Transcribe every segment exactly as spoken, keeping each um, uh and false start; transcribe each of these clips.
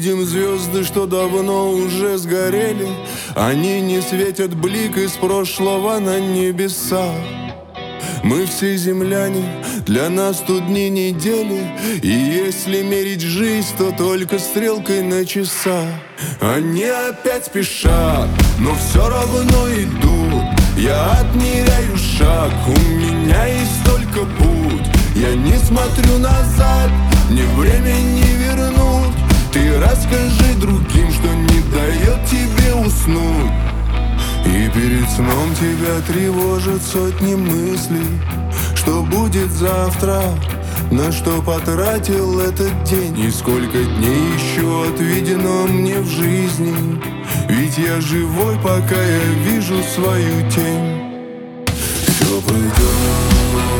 Видим звезды, что давно уже сгорели. Они не светят блик из прошлого на небеса. Мы все земляне, для нас тут дни недели. И если мерить жизнь, то только стрелкой на часах. Они опять спешат, но все равно идут. Я отмеряю шаг, у меня есть только путь. Я не смотрю назад, ни время не вернуть. Ты расскажи другим, что не дает тебе уснуть. И перед сном тебя тревожат сотни мыслей. Что будет завтра, на что потратил этот день, и сколько дней еще отведено мне в жизни. Ведь я живой, пока я вижу свою тень. Все пройдет,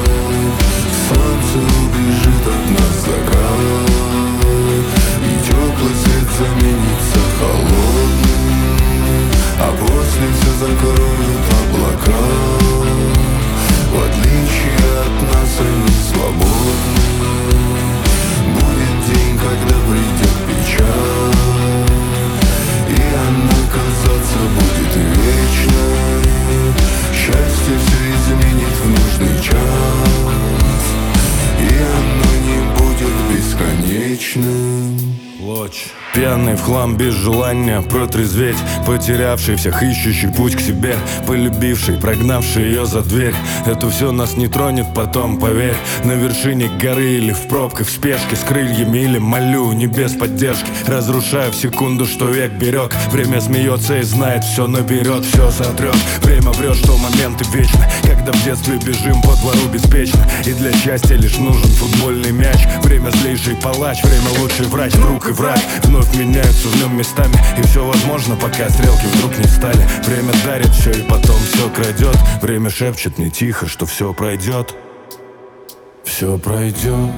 солнце убежит от нас закат, и теплый свет заменится холодным, а после все закроют облака. В отличие от нас они свободны. Будет день, когда придет печаль, и она казаться будет вечной. Счастье все изменит в нужный час, и оно не будет бесконечным. Лочь. Пьяный в хлам без желания протрезветь, потерявший всех, ищущий путь к себе, полюбивший, прогнавший ее за дверь. Это все нас не тронет потом, поверь. На вершине горы или в пробках, в спешке, с крыльями или молю, не без поддержки. Разрушаю в секунду, что век берег. Время смеется и знает все наперед, все сотрет. Время врет, что моменты вечны, когда в детстве бежим по двору беспечно. И для счастья лишь нужен футбольный мяч. Время злейший палач, время лучший врач, друг и враг. Вновь меняются в нем местами, и все возможно, пока стрелки вдруг не встали. Время дарит все и потом все крадет. Время шепчет мне тихо, что все пройдет. Все пройдет.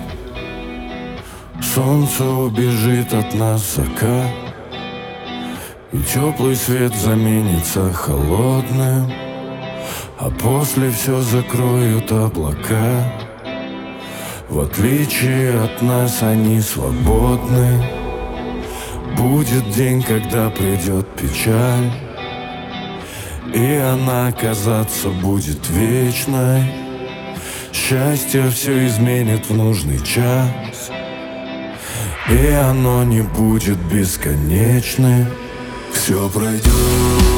Солнце убежит от нас закат, и теплый свет заменится холодным, а после все закроют облака. В отличие от нас они свободны. Будет день, когда придет печаль, и она казаться будет вечной. Счастье все изменит в нужный час, и оно не будет бесконечным. Все пройдет,